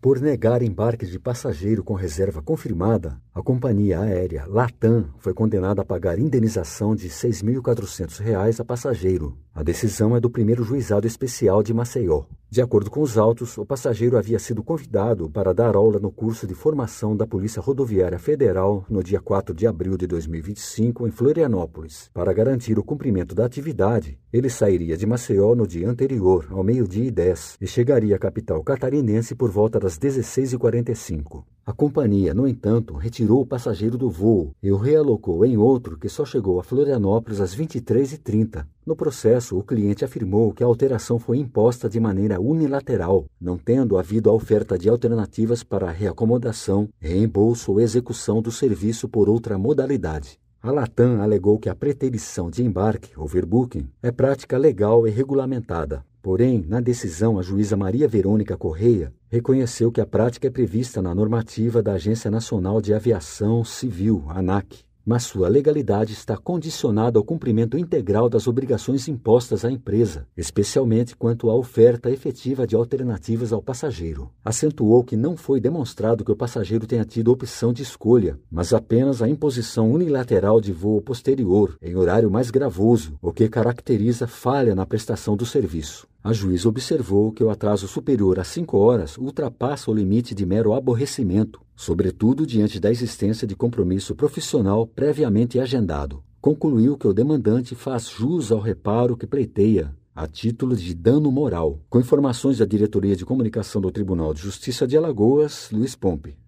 Por negar embarque de passageiro com reserva confirmada, a companhia aérea Latam foi condenada a pagar indenização de R$ 6.400 a passageiro. A decisão é do primeiro juizado especial de Maceió. De acordo com os autos, o passageiro havia sido convidado para dar aula no curso de formação da Polícia Rodoviária Federal no dia 4 de abril de 2025 em Florianópolis. Para garantir o cumprimento da atividade, ele sairia de Maceió no dia anterior, ao 12h10, e chegaria à capital catarinense por volta das 16h45. A companhia, no entanto, retirou o passageiro do voo e o realocou em outro que só chegou a Florianópolis às 23h30. No processo, o cliente afirmou que a alteração foi imposta de maneira unilateral, não tendo havido a oferta de alternativas para reacomodação, reembolso ou execução do serviço por outra modalidade. A Latam alegou que a preterição de embarque, overbooking, é prática legal e regulamentada. Porém, na decisão, a juíza Maria Verônica Correia reconheceu que a prática é prevista na normativa da Agência Nacional de Aviação Civil, ANAC, mas sua legalidade está condicionada ao cumprimento integral das obrigações impostas à empresa, especialmente quanto à oferta efetiva de alternativas ao passageiro. Acentuou que não foi demonstrado que o passageiro tenha tido opção de escolha, mas apenas a imposição unilateral de voo posterior, em horário mais gravoso, o que caracteriza falha na prestação do serviço. A juíza observou que o atraso superior a 5 horas ultrapassa o limite de mero aborrecimento, sobretudo diante da existência de compromisso profissional previamente agendado. Concluiu que o demandante faz jus ao reparo que pleiteia, a título de dano moral. Com informações da Diretoria de Comunicação do Tribunal de Justiça de Alagoas, Luiz Pompe.